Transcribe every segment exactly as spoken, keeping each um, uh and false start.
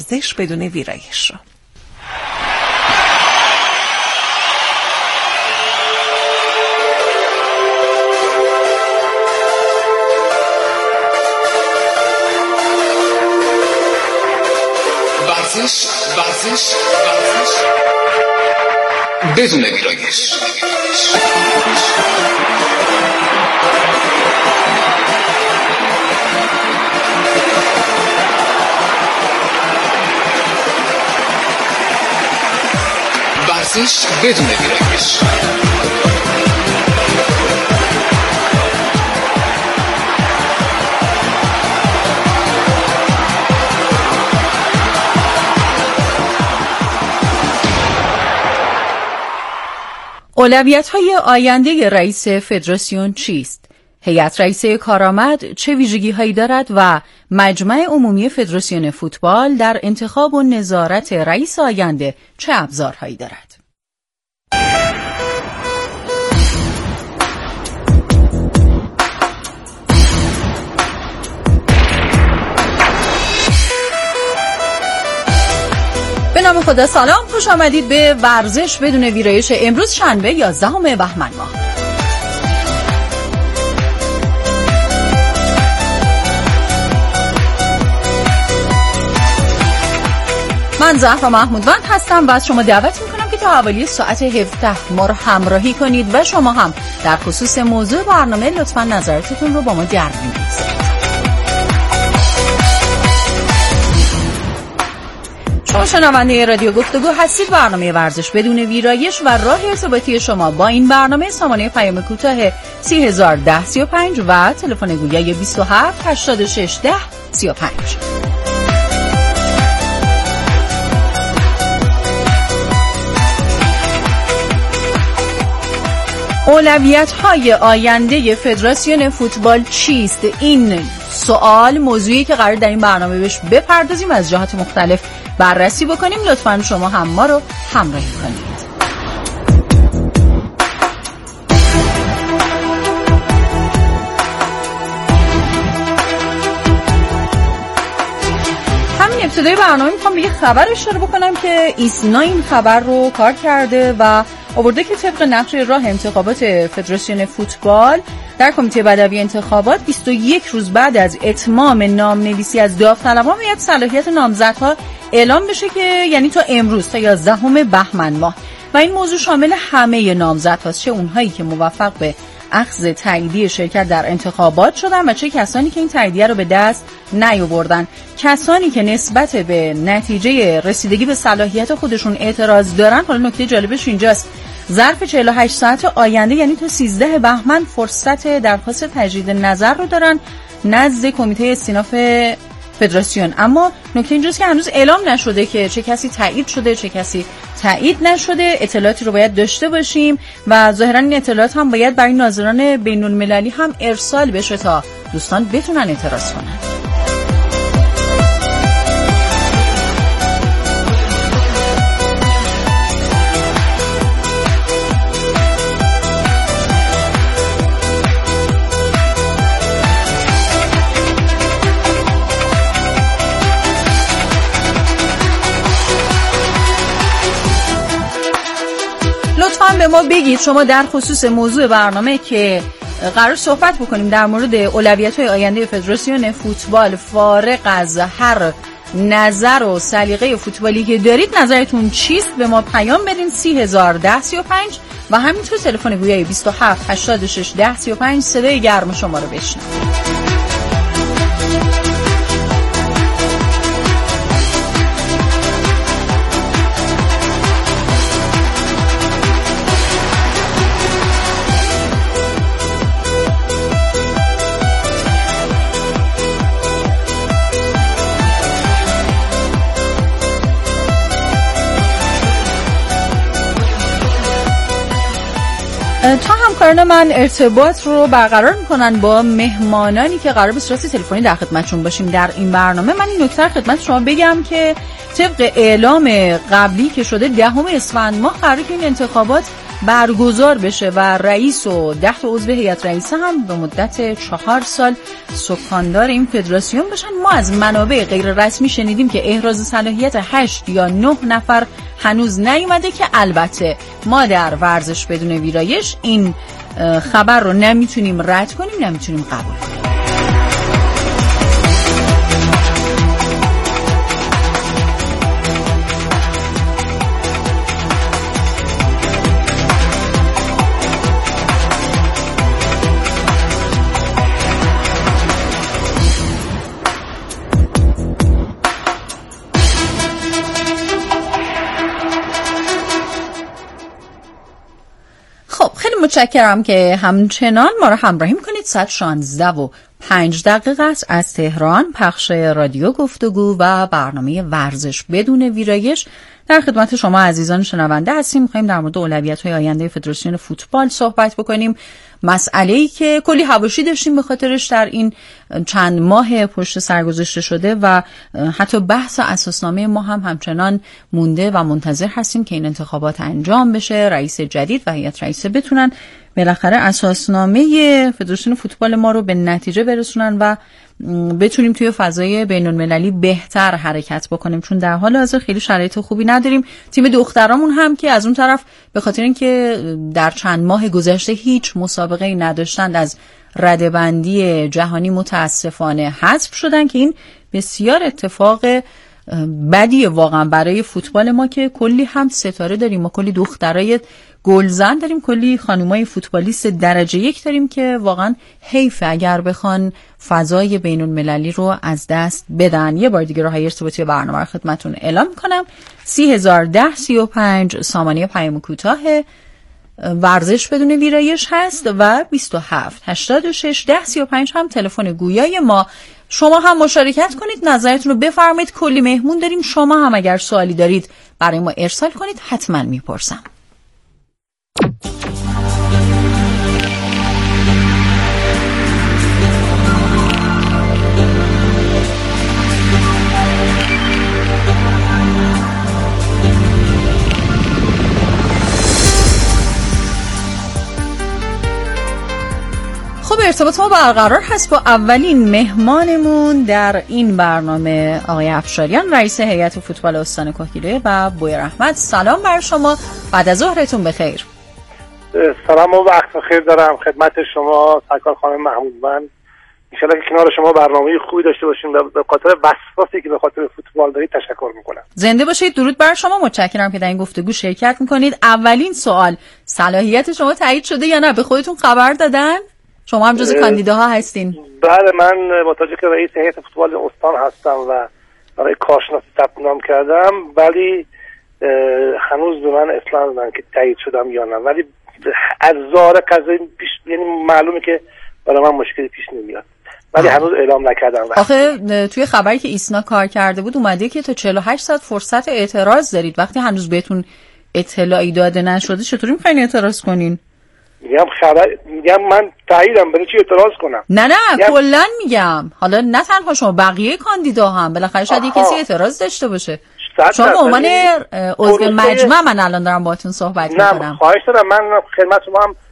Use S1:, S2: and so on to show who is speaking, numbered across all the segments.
S1: ورزش بدون ویرایش رو.
S2: ورزش ورزش ورزش بدون ویرایش. ورزش بدون ویرایش.
S3: اولویت‌های آینده رئیس فدراسیون چیست؟ هیئت رئیسه کارآمد چه ویژگی‌هایی دارد و مجمع عمومی فدراسیون فوتبال در انتخاب و نظارت رئیس آینده چه ابزارهایی دارد؟ به نام خدا سلام، خوش آمدید به ورزش بدون ویرایش. امروز شنبه یازدهم بهمن ماه. من زهرا محمودوند هستم و از شما دعوت میکنم که تا حوالی ساعت هفده ما رو همراهی کنید و شما هم در خصوص موضوع برنامه لطفا نظراتتون رو با ما در میون بگذارید. شما شنونده رادیو گفتگو هستید. برنامه ورزش بدون ویرایش و راه ارتباطی شما با این برنامه سامانه پیام کوتاه سی هزار ده سی و پنج و تلفن گویای بیست و هفت هشتاد و شش ده سی و پنج. اولویت‌های آینده فدراسیون فوتبال چیست؟ این سوال موضوعی که قرار در این برنامه بهش بپردازیم، از جهات مختلف بررسی بکنیم. لطفاً شما هم ما رو همراهی کنید. همین ابتدای برنامه میخوام به یه خبر اشاره بکنم که ایسنا این خبر رو کار کرده و آورده که طبق نقشه راه انتخابات فدراسیون فوتبال در کمیته بدوی انتخابات بیست و یک روز بعد از اتمام نامنویسی از داوطلبان باید صلاحیت نامزدها اعلام بشه، که یعنی تا امروز تا یازدهم بهمن ماه، و این موضوع شامل همه نامزدهاست، چه اونهایی که موفق به اخذ تاییدیه شرکت در انتخابات شدن و چه کسانی که این تاییدیه رو به دست نیاوردن. کسانی که نسبت به نتیجه رسیدگی به صلاحیت خودشون اعتراض دارن، حالا نکته جالبش اینجاست، ظرف چهل و هشت ساعت آینده یعنی تا سیزده بهمن فرصت درخواست تجدید نظر رو دارن نزد کمیته استیناف فدراسیون. اما نکته اینجاست که هنوز اعلام نشده که چه کسی تایید شده چه کسی تایید نشده. اطلاعاتی رو باید داشته باشیم و ظاهرا این اطلاعات هم باید برای ناظران بین المللی هم ارسال بشه تا دوستان بتونن اعتراض کنن. لطفاً به ما بگید شما در خصوص موضوع برنامه که قرار صحبت بکنیم در مورد اولویت‌های آینده فدراسیون فوتبال، فارغ از هر نظر و سلیقه فوتبالی که دارید، نظرتون چیست؟ به ما پیام بدین سی هزار ده سی و پنج و همینطور تلفن گویای بیست و هفت هشتاد و شش ده سی و پنج. صدای گرم شما رو بشنویم. تا همکاران من ارتباط رو برقرار میکنن با مهمانانی که قرار به صورت تلفنی در خدمتشون باشیم در این برنامه، من این نکته خدمت شما بگم که طبق اعلام قبلی که شده دهم اسفند ماه قراره که این انتخابات برگزار بشه و رئیس و ده تا عضو هیئت رئیسه هم به مدت چهار سال سکاندار این فدراسیون بشن. ما از منابع غیر رسمی شنیدیم که احراز صلاحیت هشت یا نه نفر هنوز نیومده که البته ما در ورزش بدون ویرایش این خبر رو نمیتونیم رد کنیم، نمیتونیم قبول کنیم. متشکرم که همچنان ما رو همراهی میکنید. ساعت شانزده و پنج دقیقه است از تهران. پخش رادیو گفتگو و برنامه ورزش بدون ویرایش در خدمت شما عزیزان شنونده هستیم. می‌خوایم در مورد اولویت‌های آینده فدراسیون فوتبال صحبت بکنیم. مسئله‌ای که کلی حواشی داشتیم به خاطرش در این چند ماه پشت سر گذاشته شده و حتی بحث اساسنامه ما هم همچنان مونده و منتظر هستیم که این انتخابات انجام بشه، رئیس جدید و هیئت رئیسه بتونن بالاخره اساسنامه فدراسیون فوتبال ما رو به نتیجه برسونن و بتونیم توی فضای بین‌المللی بهتر حرکت بکنیم، چون در حال حاضر خیلی شرایط خوبی نداریم. تیم دخترامون هم که از اون طرف به خاطر اینکه در چند ماه گذشته هیچ مسابقه‌ای نداشتند از رده‌بندی جهانی متاسفانه حذف شدن که این بسیار اتفاق بدیه واقعا برای فوتبال ما که کلی هم ستاره داریم، ما کلی دخترای گلزن داریم، کلی خانومای فوتبالیست درجه یک داریم که واقعا حیف اگر بخوان فضای بین المللی رو از دست بدن. یه بار دیگه راههای ارتباطی برنامه رو خدمتتون اعلام میکنم. سی هزار ده سی و پنج سامانه پیام کوتاه ورزش بدون ویرایش هست و بیست و هفت هشتاد و شش ده سی و پنج هم تلفن گویای ما. شما هم مشارکت کنید، نظرتون رو بفرمایید. کلی مهمون داریم، شما هم اگر سوالی دارید برای ما ارسال کنید، حتما میپرسم. خب ارتباط ما برقرار هست با اولین مهمانمون در این برنامه، آقای افشاریان، رئیس هیئت فوتبال استان کهگیلویه و بویر احمد. سلام بر شما، بعد از ظهرتون بخیر.
S1: سلام و وقت بخیر دارم خدمت شما سرکار خانم محمودمند. انشالله که کنار شما برنامه خوبی داشته باشیم و به خاطر وسواسی که به خاطر فوتبال دارید تشکر میکنم.
S3: زنده باشید. درود بر شما، متشکرم که در این گفتگو شرکت میکنید. اولین سوال، صلاحیت شما تایید شده یا نه؟ به خودتون خبر دادن؟ شما هم جزو کاندیداها هستین؟
S1: بله، من با توجه که رئیس هیئت فوتبال استان هستم و برای کارشناسی ثبت نام کردم، ولی هنوز به من اطلاع ندادن که تایید شدم یا نه، ولی از ظاهر قضایی پیش، یعنی معلومه که برای من مشکلی پیش نمیاد، ولی آه. هنوز اعلام نکردم.
S3: آخه توی خبری که ایسنا کار کرده بود اومده که تا چهل و هشت ساعت فرصت اعتراض دارید. وقتی هنوز بهتون اطلاعی داده نشده چطوری میخواین اعتراض کنین؟
S1: میگم خبر میگم من تاییدم، برای چی اعتراض کنم؟
S3: نه نه کلا میگم، حالا نه تنها شما، بقیه کاندیدا هم بالاخره شاید یه کسی اعتراض داشته باشه. شما به عنوان عضو مجمع من الان دارم باهاتون صحبت میکنم.
S1: نه خواهش دارم، من خدمت شما هم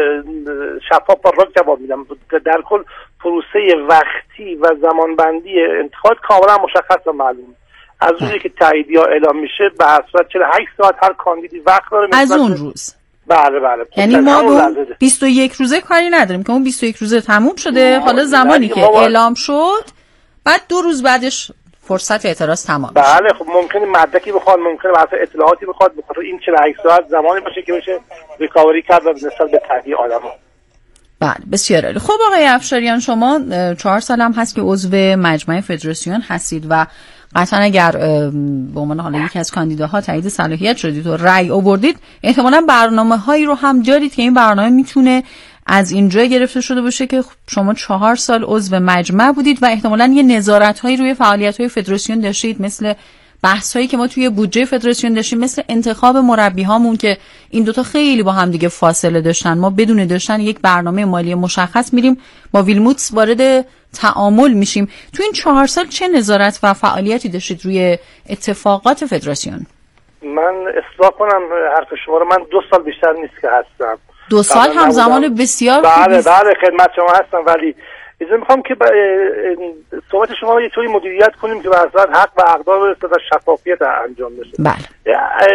S1: شفاف و راست جواب میدم. در کل پروسه وقتی و زمانبندی انتخابات کاملا مشخص و معلوم. از روزی که تاییدیا اعلام میشه به هر صورت چهل و هشت ساعت هر کاندیدی وقت داره.
S3: از اون روز
S1: بله بله،
S3: یعنی ما اون بیست و یک روزه کاری نداریم که اون بیست و یک روزه تموم شده. حالا زمانی که اعلام شد بعد دو روز بعدش فرصت اعتراض تمام
S1: بله. خب ممکنه مدرکی بخواد، ممکنه واسه اطلاعاتی بخواد، بخاطر این چهل و هشت ساعت زمانی باشه که بشه ریکاوری کرد و نسبت به تهیه آدم‌ها.
S3: بله بسیار عالی. خب آقای افشاریان، شما چهار سال هم هست که عضو مجمع فدراسیون هستید و قطعا اگر به عنوان حالا یکی از کاندیداها تایید صلاحیت شدید و رأی آوردید، احتمالاً برنامه‌هایی رو هم دارید که این برنامه میتونه از اینجا گرفته شده باشه که شما چهار سال عضو مجمع بودید و احتمالاً یه نظارت‌هایی روی فعالیت‌های فدراسیون داشتید، مثل بحث‌هایی که ما توی بودجه فدراسیون داشتیم، مثل انتخاب مربی‌هامون که این دوتا خیلی با هم دیگه فاصله داشتن. ما بدون داشتن یک برنامه مالی مشخص میریم با ویلموتس وارد تعامل میشیم. تو این چهار سال چه نظارت و فعالیتی داشتید روی اتفاقات فدراسیون؟
S1: من اصلاح کنم حرف شما رو. من دو سال بیشتر نیست که هستم.
S3: دو سال هم زمان بسیار
S1: بله بله خدمت شما هستم، ولی اجازه میخوام که صحبت شما رو یه طوری مدیریت کنیم که به اصلا حق و اقدار برسه و شفافیت انجام بشه.
S3: بله.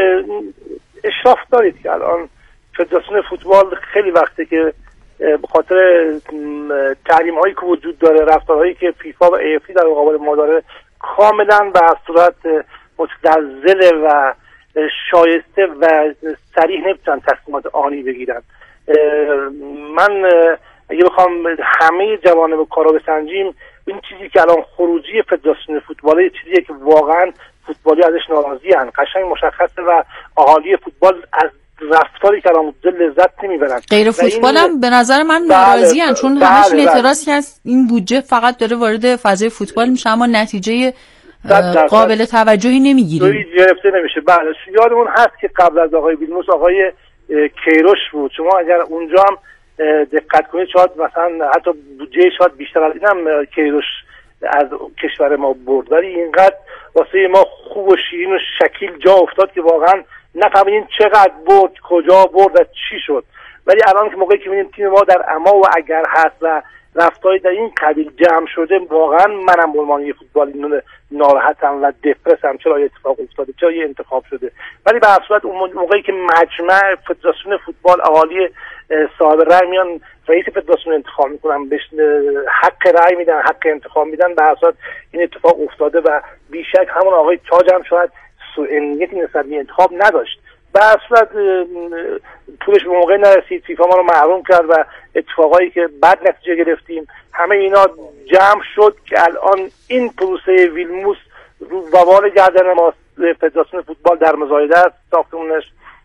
S1: اشراف دارید که الان فدراسیون فوتبال خیلی وقته که به خاطر تحریم هایی که وجود داره، رفتارهایی که فیفا و ای اف سی در مقابل ما داره، کاملا و از صورت متزلزل و شایسته و صریح نمیتونن تصمیمات آنی بگیرن. من اگه بخوام همه جوانب کارو بسنجیم، این چیزی که الان خروجی فدراسیون فوتبال چیزیه که واقعا فوتبالی ازش ناراضی ان، قشنگ مشخصه و اهالی فوتبال از رفتاری که الان لذت نمیبرن.
S3: غیر فوتبال هم به نظر من ناراضی ان، چون بله همش این اعتراض که از این بودجه فقط داره وارد فضای فوتبال میشه اما نتیجه قابل توجهی نمیگیریم،
S1: گرفته نمیشه. بله یادمون هست که قبل از آقای ویلموس آقای کیروش بود. شما اگر اونجا هم دقت کنید شاید مثلا حتی بودجه شاید بیشتر از اینم کیروش از کشور ما برد، ولی اینقدر واسه ما خوب و شیرین و شکیل جا افتاد که واقعا نفهمیدیم چقدر برد، کجا برد و چی شد. ولی الان که موقعی که می‌بینیم تیم ما در اما و اگر هست و رفتاری در این قبیل جمع شده، واقعا منم به عنوان فوتبالی ناراحتم و دپرسم چرا اتفاق افتاده، چرا یه انتخاب شده. ولی به هر صورت اون موقعی که مجمع فدراسیون فوتبال اهالی صاحب رأی میان رئیس فدراسیون انتخاب میکنن، بهش حق رأی میدن، حق انتخاب میدن، به هر صورت این اتفاق افتاده و بیشک همون آقای تاج هم شاید سوءنیتی نسبت به انتخاب نداشت. به هر صورت پولش به موقع نرسید، فیفا ما رو محروم کرد و اتفاقایی که بعد نتیجه گرفتیم همه اینا جمع شد که الان این پروسه ویلموس رو وبال گردن ما فدراسیون فوتبال در مزایده است. ساختمونش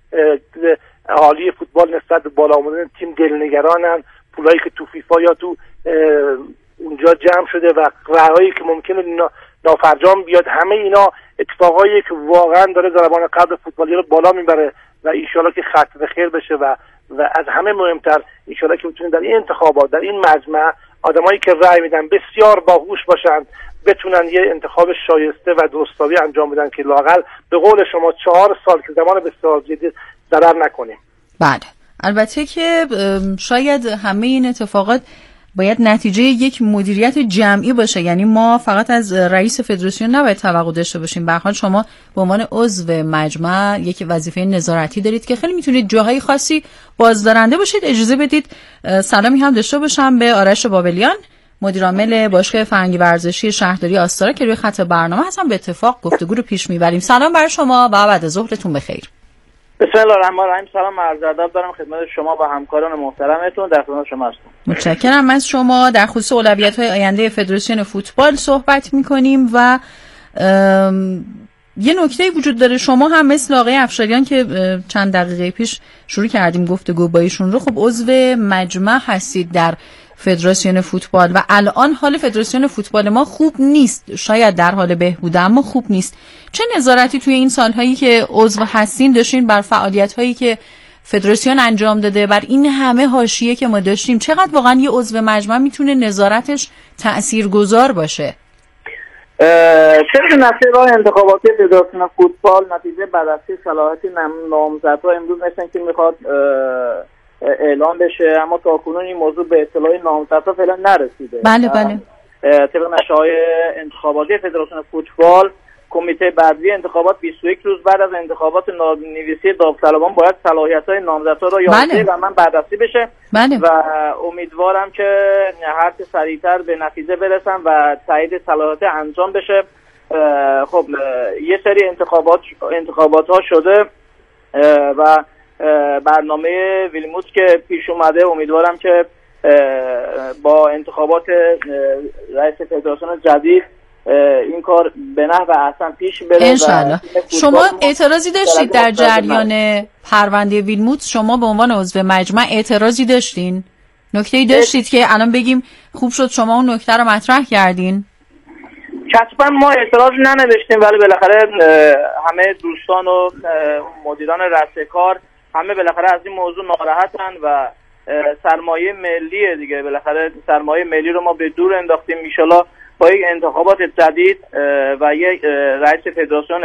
S1: اهالی فوتبال نسبت به بالا آمدن تیم دلنگرانن، پولایی که تو فیفا یا تو اونجا جمع شده و رأیایی که ممکنه نافرجام بیاد، همه اینا اتفاقایی که واقعا داره ضربان قلب فوتبالی رو بالا میبره و ایشالا که ختم به خیر بشه و و از همه مهمتر ایشالا که بتونیم در این انتخابات، در این مجمع، آدمایی که رأی میدن بسیار باهوش باشن، بتونن یه انتخاب شایسته و درستابی انجام بدن که لااقل به قول شما چهار سال که زمان بسیار زیادی ضرر نکنیم.
S3: بله البته که شاید همه این اتفاقات باید نتیجه یک مدیریت جمعی باشه، یعنی ما فقط از رئیس فدراسیون نباید توقع داشته باشیم. به هر حال شما به عنوان عضو مجمع یک وظیفه نظارتی دارید که خیلی میتونید جاهای خاصی بازدارنده باشید. اجازه بدید سلامی هم داشته باشم به آرش بابلیان، مدیر عامل باشگاه فرهنگی ورزشی شهرداری آستارا که روی خط برنامه هستن. به اتفاق گفتگو رو پیش میبریم. سلام بر شما و بعد از ظهرتون بخیر.
S4: بسم الله الرحمن الرحیم. سلام عرض ادب دارم خدمت شما و همکاران محترمتون. در خدمت شما هستم.
S3: متشکرم از شما. در خصوص اولویت‌های آینده فدراسیون فوتبال صحبت می‌کنیم و یه نکته وجود داره. شما هم مثل آقای افشاریان که چند دقیقه پیش شروع کردیم گفتگو با ایشون رو، خب عضو مجمع هستید در فدراسیون فوتبال و الان حال فدراسیون فوتبال ما خوب نیست، شاید در حال بهبود اما خوب نیست. چه نظارتی توی این سالهایی که عضو هستین داشتین بر فعالیت‌هایی که فدراسیون انجام داده، بر این همه حاشیه که ما داشتیم؟ چقدر واقعا یه عضو مجمع میتونه نظارتش تاثیرگذار باشه؟
S4: طبق نتیجه راه انتخاباتی فدراسیون فوتبال، نتیجه بررسی صلاحیت نامزدها امروز نشون که میخواد اعلام بشه، اما تاکنون این موضوع به اطلاع نامزدها فعلا نرسیده.
S3: بله بله.
S4: طبق نشریه انتخاباتی فدراسیون فوتبال، کمیته بعدی انتخابات بیست و یک روز بعد از انتخابات نامنویسی داوطلبان باید صلاحیت‌های نامزدها را یادداشت و من بررسی بشه.
S3: بله.
S4: و امیدوارم که هر چه سریعتر به نتیجه برسم و تایید صلاحیت انجام بشه. خب یه سری انتخابات انتخابات ها شده و برنامه ویلموس که پیش اومده، امیدوارم که با انتخابات رئیس فدراسیون جدید این کار به نحو احسن پیش بره.
S3: انشالله. شما اعتراضی داشتید در جریان پرونده ویلموت؟ شما به عنوان عضو مجمع اعتراضی داشتین؟ نکته‌ای داشتید که الان بگیم خوب شد شما اون نکته رو مطرح کردین؟
S4: کتبا ما اعتراض ننوشتیم، ولی بالاخره همه دوستان و مدیران رأس کار همه بالاخره از این موضوع ناراحتن و سرمایه ملیه دیگه. بالاخره سرمایه ملی رو ما به دور انداختیم. ان شاءالله با یک انتخابات جدید و یک رئیس فدراسیون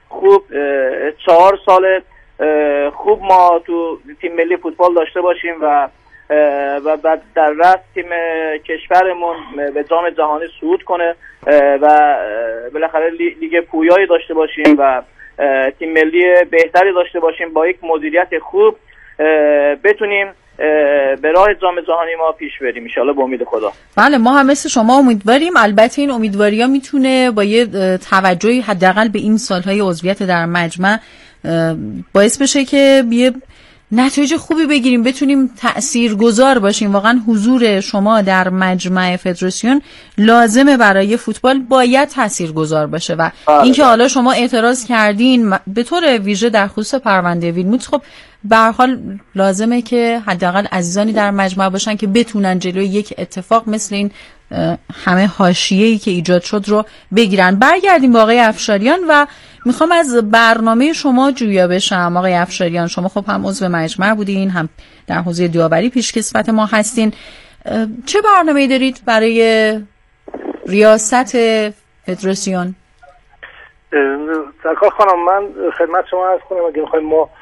S4: خوب چهار سال خوب ما تو تیم ملی فوتبال داشته باشیم و و بعد در رأس تیم کشورمون به جام جهانی صعود کنه و بالاخره لیگ پویایی داشته باشیم و تیم ملی بهتری داشته باشیم. با یک مدیریت خوب بتونیم به راه جام جهانی ما پیش بریم ان شاءالله به امید خدا.
S3: بله ما هم مثل شما امیدواریم. البته این امیدواری‌ها میتونه با یه توجهی حداقل به این سالهای عضویت در مجمع باعث بشه که یه نتایج خوبی بگیریم، بتونیم تأثیرگذار باشیم. واقعا حضور شما در مجمع فدراسیون لازمه برای فوتبال، باید تأثیرگذار باشه و اینکه حالا شما اعتراض کردین به طور ویژه در خصوص پرونده ویلموت، خب به هر حال لازمه که حداقل عزیزانی در مجمع باشن که بتونن جلوی یک اتفاق مثل این همه حاشیه‌ای که ایجاد شد رو بگیرن. برگردیم با آقای افشاریان و میخوام از برنامه شما جویا بشم. آقای افشاریان شما خب هم عضو مجمع بودین، هم در حوزه داوری پیشکسوت ما هستین. چه برنامه‌ای دارید برای ریاست فدراسیون؟
S1: سرکار خانم من خدمت شما عرض کنم اگه میخوایم ما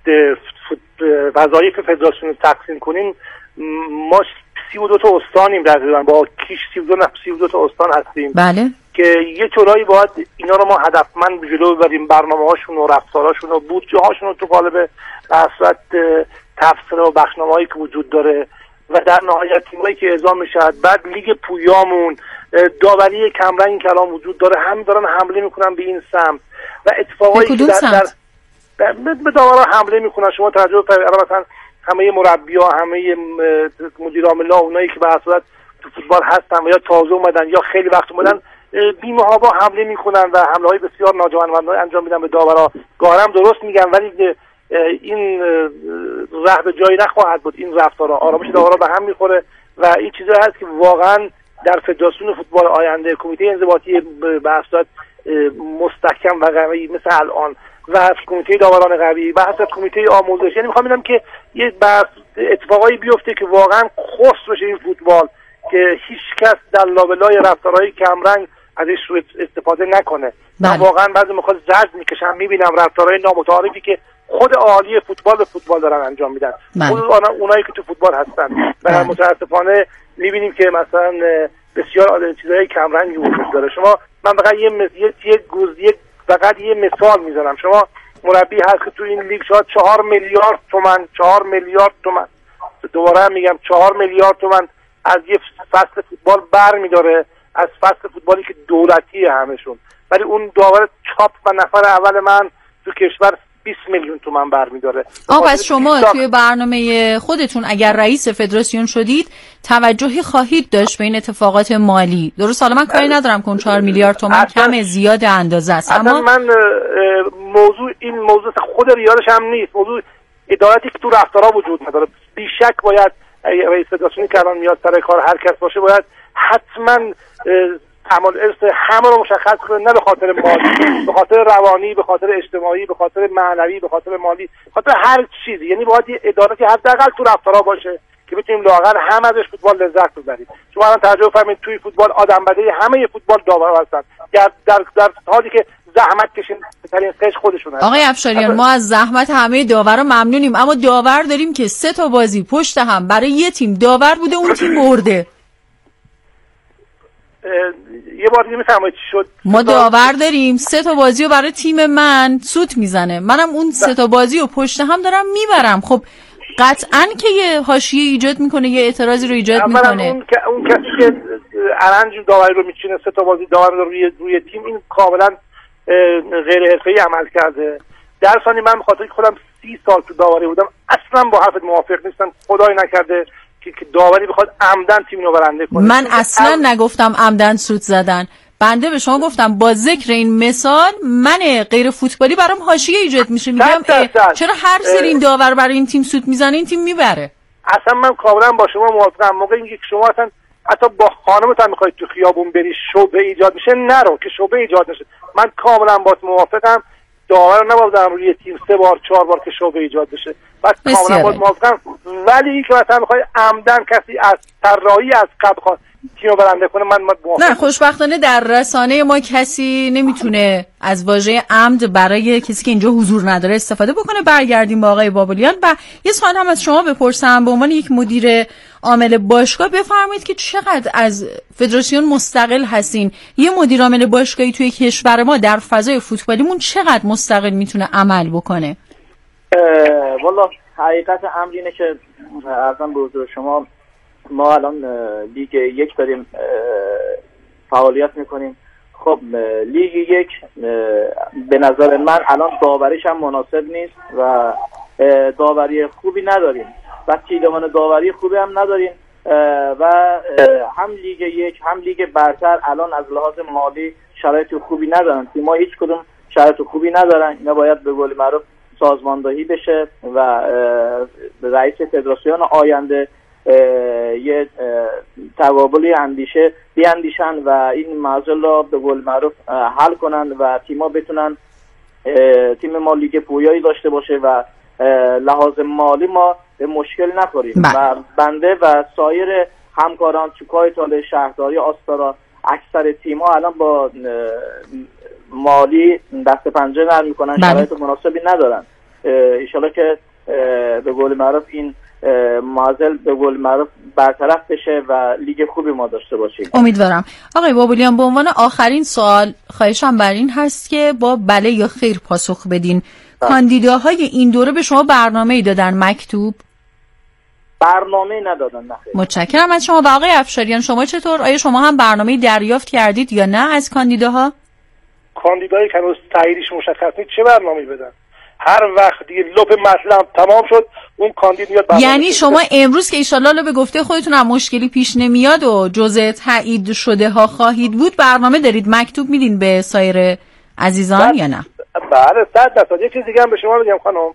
S1: وظایف فدراسیون رو تقسیم کنیم، ما سی و دو تا استانیم در با کیش سی و دو نه سی و دو تا استان هستیم.
S3: بله.
S1: که یه طورایی باید اینا رو ما هدفمند به جلو ببریم، برنامه‌هاشون و رفتارهاشون و بودجه‌هاشون رو تو قالب به صورت تفسیر و بخشنامه‌هایی که وجود داره و در نهایت تیمایی که اعزام میشد، بعد لیگ پویامون، داوری کمرنگ که الان وجود داره، هم دارن حمله میکنن به این سمت و اتفاقایی که در, در به داورا حمله میکنن. شما توجه فرمایید مثلا همه مربی‌ها، همه مدیر عامل‌ها، اونایی که به صورت تو فوتبال هستن و یا تازه اومدن یا خیلی وقت اومدن، بی‌محابا حمله میکنن و حمله‌های بسیار ناجوانمندانه انجام میدن به داورا. گارم درست میگن ولی این راه به جایی نخواهد بود. این رفتارها آرامش داورا به هم میخوره و این چیزا هست که واقعا در فدراسیون فوتبال آینده کمیته انضباطی به اساس مستحکم و قوی مثل الان و کمیته داوران قوی و حتی کمیته آموزش، یعنی میخوام بگم که یه اتفاقایی بیفته که واقعا خاص بشه این فوتبال، که هیچ کس در لابلای رفتارهای کمرنگ ازش رو استفاده نکنه. من واقعا بعضی موقع زجر میکشم میبینم رفتارهای نامتعارفی که خود عالی فوتبال به فوتبال دارن انجام میدن، خود اونایی که تو فوتبال هستن و متاسفانه میبینیم که مثلا بسیار چیزهای کمرنگی وجود داره. شما من فقط یه یه یه گزیه فقط یه مثال میزنم. شما مربی هست که تو این لیگ شاید چهار میلیارد تومان چهار میلیارد تومان دوباره میگم چهار میلیارد تومان از یه فصل فوتبال بر میداره، از فصل فوتبالی که دولتیه همشون، ولی اون داور چاپ و نفر اول من تو کشور بیست میلیون تومان بر میداره.
S3: آه پس شما توی برنامه خودتون اگر رئیس فدراسیون شدید توجهی خواهید داشت به این اتفاقات مالی. درست؟ حالا من کاری ندارم که چهار میلیارد تومان کم زیاد اندازه است، اما
S1: من موضوع این موضوع خود ریالش هم نیست، موضوع عدالتی که تو رفتارها وجود نداره. بیشک باید رئیس فدراسیونی که الان میاد سر کار هر کس باشه باید حتما عمل ارث همه رو مشخص کنه، نه به خاطر مالی، به خاطر روانی، به خاطر اجتماعی، به خاطر معنوی، به خاطر مالی، به خاطر هر چیزی. یعنی باید یه عدالتی حداقل تو رفتارها باشه که بتونیم لااقل هم ازش فوتبال لذت ببریم. شما الان توجه فرمایید توی فوتبال آدم بده همه فوتبال داورا هستن، در در در حالی که زحمت کشین ترین قش خودشون هستن.
S3: آقای افشاریان ما از زحمت همه داورا ممنونیم، اما داور داریم که سه تا بازی پشت هم برای یه تیم داور بوده، اون تیم برده.
S1: یه بار دیگه میفهمید چی شد؟
S3: ما داور داریم سه تا بازی رو برای تیم من سوت میزنه، منم اون سه تا بازی رو پشت هم دارم میبرم. خب قطعاً که یه حاشیه ایجاد میکنه، یه اعتراضی رو ایجاد میکنه.
S1: اون اون کسی که ارنج داوری رو میچینه سه تا بازی داور رو روی روی تیم، این کاملا غیر حرفه‌ای عمل کرده. در ثانی من بخاطر که خودم سی سال تو داوری بودم اصلا با حرفت موافق نیستم. خدای نکرده که داوری بخواد عمدن تیم رو برنده کنه.
S3: من اصلا ام... نگفتم عمدن سوت زدن، بنده به شما گفتم با ذکر این مثال من غیر فوتبالی برام حاشیه ایجاد میشه، میگم چرا هر سری این داور برای این تیم سوت میزنه این تیم میبره.
S1: اصلا من کاملا با شما موافقم. موقعی که شما اصلا حتی با خانمت هم میخواید تو خیابون بری شوبه ایجاد میشه، نرو که شوبه ایجاد نشه. من کاملا با موافقم. داور نباید روی تیم سه بار چهار بار که شوبه ایجاد بشه. بعد کاملا باید موافقم، ولی اینکه مثلا میخوای عمدن کسی از طراحی از قبل خواهد تیمو برنده کنه، من موافقم.
S3: نه خوشبختانه در رسانه ما کسی نمیتونه از واژه عمد برای کسی که اینجا حضور نداره استفاده بکنه. برگردیم با آقای بابلیان و یه سوال هم از شما بپرسم به عنوان یک مدیر عامل باشگاه. بفرمایید که چقدر از فدراسیون مستقل هستین؟ یه مدیر عامل باشگاهی توی کشور ما در فضای فوتبالیمون چقدر مستقل میتونه عمل بکنه؟
S4: والا حقیقت امر اینه که عرضم به حضور شما ما الان لیگ یک داریم فعالیت میکنیم. خب لیگ یک به نظر من الان داوریش هم مناسب نیست و داوری خوبی نداریم و تیلهان داوری خوبی هم نداریم و هم لیگ یک هم لیگ برتر الان از لحاظ مالی شرایط خوبی ندارن. ما هیچ کدوم شرایط خوبی ندارن. اینا باید به قول معروف سازماندهی بشه و رئیس فدراسیون آینده یه تقابلی اندیشه بیاندیشن و این معضل را به قول معروف حل کنن و تیم‌ها بتونن تیم ما لیگ پویایی داشته باشه و لحاظ مالی ما به مشکل نخوریم. و بنده و سایر همکاران چوکای تاله شهرداری آستارا اکثر تیم‌ها الان با مالی دست پنجه نرم میکنن، شرایط مناسبی ندارن. ان شاءالله که به قول معروف این معضل به قول معروف برطرف بشه و لیگ خوبی ما داشته باشیم.
S3: امیدوارم. آقای بابلیان به عنوان آخرین سوال خواهشم بر این هست که با بله یا خیر پاسخ بدین. کاندیداهای این دوره به شما برنامه‌ای دادن مکتوب؟
S4: برنامه ندادن. نه خیر.
S3: متشکرم از شما. و آقای افشاریان شما چطور؟ آیا شما هم برنامه‌ای دریافت کردید یا نه از کاندیداها؟
S1: کاندیدایی که هنوز تاییدش مشخص نیست چه برنامه‌ای بدن. هر وقت دیگه لپ مطلب تمام شد اون کاندید میاد.
S3: یعنی شما امروز که ایشالله به گفته خودتون هم مشکلی پیش نمیاد و جزء تایید شده ها خواهید بود، برنامه دارید مکتوب میدین به سایر عزیزان یا نه؟
S1: بله صد درصد. یه چیز دیگه هم به شما بگم خانم،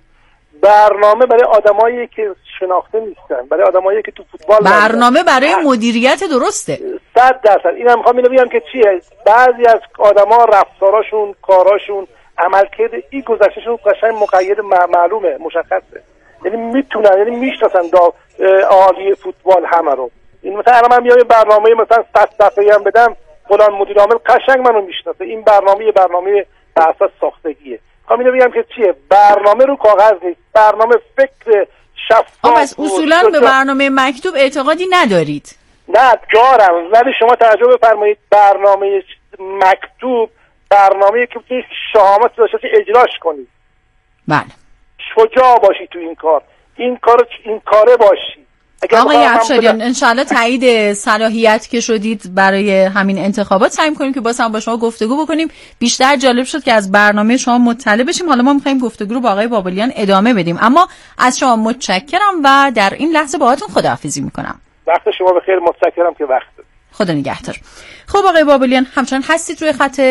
S1: برنامه برای آدمایی که شناخته نیستن، برای آدمایی که تو فوتبال
S3: برنامه برای مدیریت درسته.
S1: صد درصد. اینم میخوام اینو بگم که چیه، بعضی از آدما رفتاراشون، کاراشون، عملکرد این گذشتهشون قشنگ مقید معلومه، مشخصه. یعنی میتونن، یعنی میشناسن دا عالی فوتبال همه رو. این مثلا الان من میام برنامه مثلا صد صفحه‌ای هم بدم، فلان مدیر عامل قشنگ منو میشناسه. این برنامه برنامه بر اساس ساختگیه. میخوام اینو بگم که چیه، برنامه رو کاغذ نیست، برنامه فکر شفاف.
S3: پس اصولا به برنامه مکتوب اعتقادی ندارید؟
S1: نه دارم، ولی شما توجه بفرمایید برنامه مکتوب برنامه‌ای که توی شهامت داشته اجراش کنید.
S3: بله.
S1: شجاع باشی تو این کار. این کارو این کاره باشی.
S3: آقای افشاریان انشالله تایید صلاحیت که شدید برای همین انتخابات سعی می‌کنیم که باز هم با شما گفتگو بکنیم. بیشتر جالب شد که از برنامه شما مطلع بشیم. حالا ما می‌خوایم گفتگو رو با آقای بابلیان ادامه بدیم، اما از شما متشکرم و در این لحظه باهاتون خداحافظی می‌کنم.
S1: وقت شما بخیر. متشکرم که وقت دادید.
S3: خدا نگهدار. خب آقای بابلیان همچنان هستید روی خط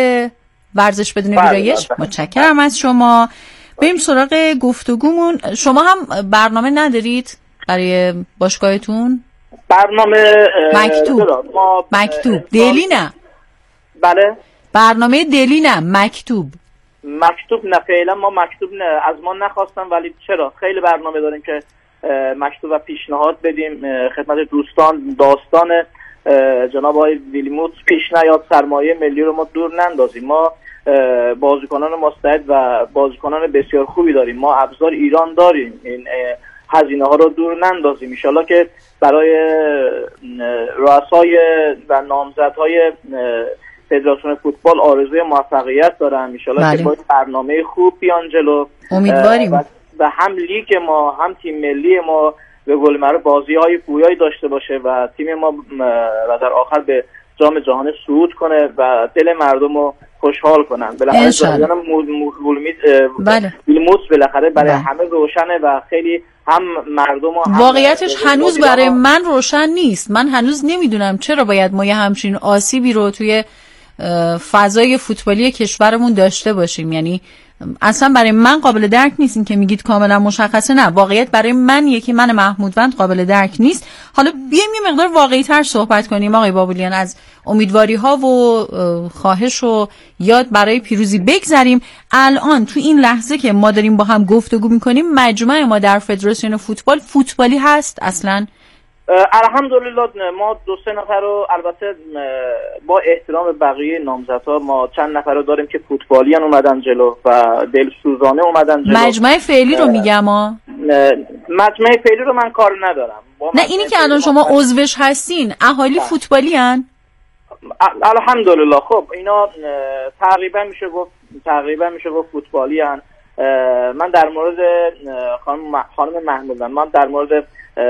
S3: ورزش بدون ویرایش. متشکرم از شما. بریم سراغ گفتگومون. شما هم برنامه ندارید برای باشگاهتون؟
S4: برنامه
S3: مکتوب.
S4: ما
S3: مکتوب دلی نه.
S4: بله.
S3: برنامه دلی نه، مکتوب.
S4: مکتوب نه فعلا ما مکتوب نه از ما نخواستن، ولی چرا خیلی برنامه داریم که مکتوب و پیشنهاد بدیم خدمت دوستان. داستان جناب آقای ویلموت پیش نیاد، سرمایه ملی رو ما دور نندازیم. ما بازیکنان مستعد و بازیکنان بسیار خوبی داریم. ما ابزار ایران داریم، این هزینه ها رو دور نندازیم. ان شاءالله که برای رؤسای و نامزدهای فدراسیون فوتبال آرزوی موفقیت دارم. ان شاءالله که با برنامه خوب بیان جلو.
S3: امیدواریم.
S4: و, و هم لیگ ما هم تیم ملی ما به قول معروف بازی‌های پویایی داشته باشه و تیم ما و در آخر به جام جهانی صعود کنه و دل مردم رو خوشحال کنن. بالاخره جریان ویلموتس بالاخره برای همه روشنه و خیلی هم مردم و هم
S3: واقعیتش هنوز برای من روشن نیست. من هنوز نمیدونم چرا باید ما یه همچین آسیبی رو توی فضای فوتبالی کشورمون داشته باشیم. یعنی اصلا برای من قابل درک نیست این که میگید کاملا مشخصه، نه، واقعیت برای من یکی من محمودوند قابل درک نیست. حالا بیایم یه مقدار واقعی تر صحبت کنیم آقای بابلیان، از امیدواری ها و خواهش و یاد برای پیروزی بگذریم. الان تو این لحظه که ما داریم با هم گفتگو میکنیم مجمع ما در فدراسیون فوتبال فوتبالی هست اصلا؟
S4: الحمدلله ما دو سه نفر رو، البته با احترام بقیه نامزدها، ما چند نفر رو داریم که فوتبالیان اومدن جلو و دلسوزانه اومدن جلو.
S3: مجمع فعلی رو میگم ها.
S4: مجمع فعلی رو من کار ندارم.
S3: نه اینی که الان شما عضوش هستین اهالی فوتبالیان؟
S4: الحمدلله. خب اینا تقریبا میشه گفت تقریبا میشه گفت فوتبالیان. من در مورد خانم خانم محمودوند، من در مورد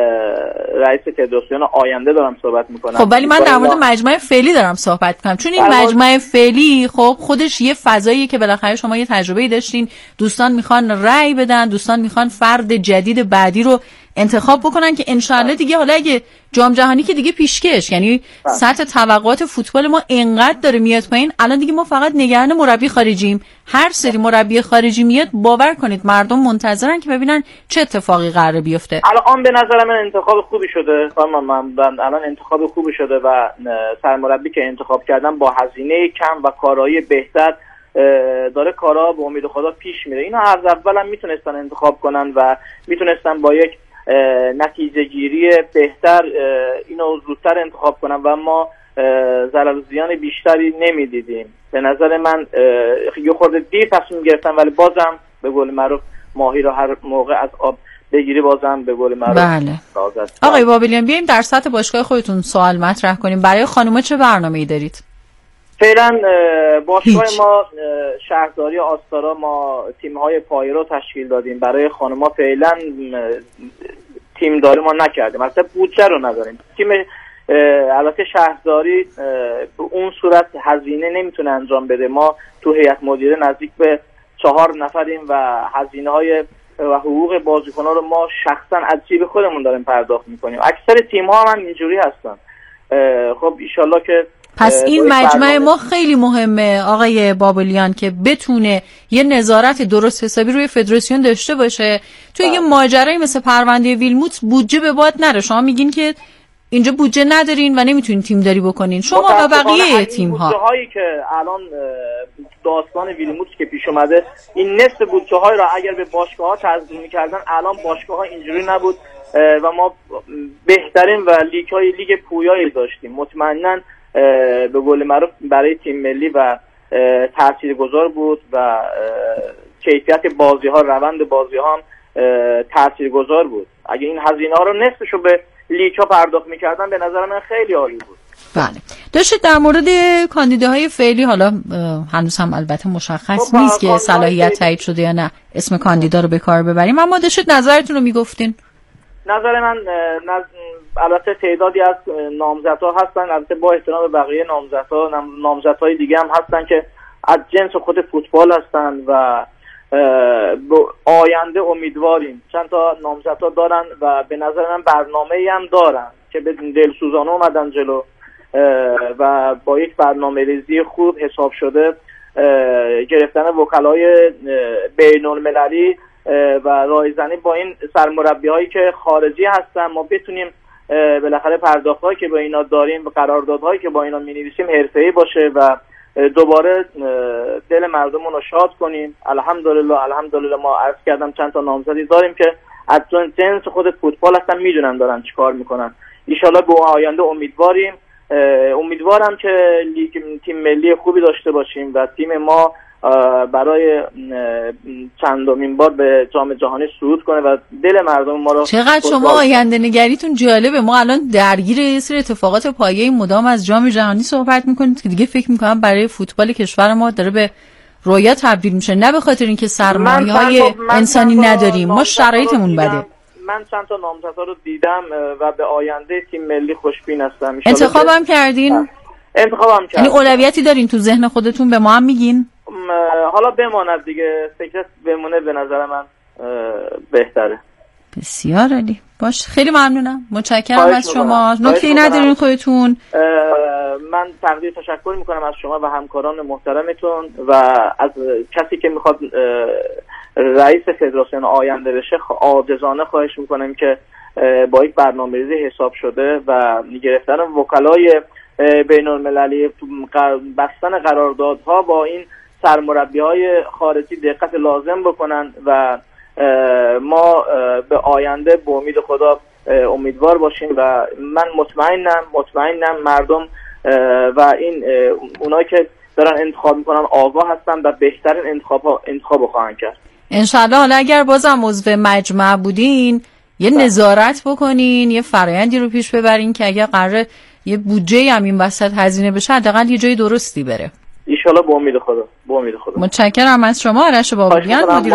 S4: رئیس فدراسیون آینده دارم صحبت میکنم.
S3: خب ولی من در مورد مجمع فعلی دارم صحبت میکنم، چون این مجمع فعلی خب خودش یه فضاییه که بالاخره شما یه تجربه‌ای داشتین، دوستان میخوان رأی بدن، دوستان میخوان فرد جدید بعدی رو انتخاب بکنن که انشالله دیگه حالا اگه جام جهانی که دیگه پیشکش، یعنی سطح توقعات فوتبال ما انقدر داره میاد پایین، الان دیگه ما فقط نگران مربی خارجیم. هر سری مربی خارجی میاد باور کنید مردم منتظرن که ببینن چه اتفاقی قراره بیفته.
S4: الان به نظر من انتخاب خوبی شده خانم محمودوند، الان انتخاب خوبی شده و سرمربی که انتخاب کردن با هزینه کم و کارایی بهتر داره کارا به امید خدا پیش میره. اینا از اول هم میتونستن انتخاب کنن و میتونستن با یک نتیجه گیری بهتر اینو زودتر انتخاب کنم و ما ضرر و زیان بیشتری نمیدیدیم. به نظر من یه خورده دیر تصمیم گرفتم، ولی بازم به قول معروف ماهی رو هر موقع از آب بگیری بازم به قول معروف.
S3: بله. آقای بابلیان بیایم در سطح باشگاه خودتون سوال مطرح کنیم. برای خانوما چه برنامه‌ای دارید؟
S4: فعلا باشگاه ما شهرداری آستارا ما تیم‌های پایه رو تشکیل دادیم. برای خانوما فعلا تیم داری ما نکردیم، مثلا بودجه رو نداریم. تیم البته شهرداری به اون صورت هزینه نمیتونه انجام بده. ما تو هیئت مدیره نزدیک به چهار نفریم و هزینه‌های و حقوق بازیکن‌ها رو ما شخصا از جیب خودمون داریم پرداخت می‌کنیم. اکثر تیم‌ها هم اینجوری هستن. خب ان شاءالله که
S3: پس این مجمع ما خیلی مهمه آقای بابلیان که بتونه یه نظارت درست حسابی روی فدراسیون داشته باشه. توی یه ماجرایی مثل پرونده ویلموت بودجه به باد نره. شما میگین که اینجا بودجه ندارین و نمیتونین تیم داری بکنین شما و بقیه تیم ها.
S4: بودجه هایی که الان داستان ویلموت که پیش اومده، این نصف بودجه های را اگر به باشگاه ها تضمین می‌کردن الان باشگاه ها اینجوری نبود و ما بهترین و لیگ های لیگ پویایی داشتیم. مطمئناً به قول معروف برای تیم ملی و تاثیرگذار بود و کیفیت بازی ها، روند بازی ها هم تاثیرگذار بود. اگه این هزینه ها رو نصفشو به لیگ ها پرداخت میکردن به نظر من خیلی عالی بود.
S3: بله. داشتید در مورد کاندیداهای فعلی، حالا هنوز هم البته مشخص نیست که صلاحیت تایید شده یا نه اسم کاندیدا رو به کار ببریم، اما داشتید نظرتون رو میگفتین.
S4: نظر من نظ... البته تعدادی از نامزدها هستن، البته با احترام به بقیه نامزدها، نامزدهای دیگه هم هستن که از جنس خود فوتبال هستن و به آینده امیدواریم. چند تا نامزدها دارن و به نظر من برنامه‌ای هم دارن که به دلسوزانه اومدن جلو و با یک برنامه‌ریزی خوب حساب شده گرفتن وکلای بین‌المللی و رایزنی با این سرمربی هایی که خارجی هستن ما بتونیم بالاخره پرداخت‌هایی که با اینا داریم و قراردادهایی که با اینا می‌نویسیم حرفه‌ای باشه و دوباره دل مردمون رو شاد کنیم. الحمدلله الحمدلله ما عرض کردم چند تا نامزدی داریم که از جنس خود فوتبال هستن، میدونن دارن چیکار میکنن. ان شاءالله به آینده امیدواریم. امیدوارم که لیگ تیم ملی خوبی داشته باشیم و تیم ما برای چندمین بار به جام جهانی صعود کنه و دل مردم ما رو.
S3: چقدر شما آینده نگریتون جالبه. ما الان درگیر یه سری اتفاقات پایه‌ای مدام از جام جهانی صحبت میکنید که دیگه فکر میکنم برای فوتبال کشور ما داره به رویا تبدیل میشه، نه به خاطر اینکه سرمایه‌های انسانی نداریم، ما شرایطمون بده.
S4: من چند تا نامزدها رو دیدم و به آینده تیم ملی خوشبین هستم.
S3: انتخابم کردین؟
S4: انتخابم کردم.
S3: یعنی اولویتی دارین تو ذهن خودتون، به ما هم میگین؟
S4: حالا بماند دیگه، فکرت بمونه به نظر من بهتره.
S3: بسیار عالی. باش، خیلی ممنونم، متشکرم از شما. نکته‌ای ندارین خودتون؟
S4: من تقدیر تشکر میکنم از شما و همکاران محترمتون و از کسی که میخواد رئیس فدراسیون آینده بشه عاجزانه خواهش میکنم که با یک برنامه‌ریزی حساب شده و گرفتن وکلای بین المللی بستن قراردادها با این سرمربی‌های خارجی دقت لازم بکنن و ما به آینده به امید خدا امیدوار باشیم و من مطمئنم مطمئنم مردم و این اونایی که دارن انتخاب میکنن آگاه هستن و بهترین انتخاب انتخاب خواهند کرد
S3: انشالله. حالا اگر بازم عضو مجمع بودین یه نظارت بکنین، یه فرآیندی رو پیش ببرین که اگر قراره یه بودجه هم این وسط هزینه بشه حداقل یه جای درستی بره.
S4: ان شاء الله. به امید خدا. به امید خدا.
S3: متشکرم از شما آرش بابلیان مدیر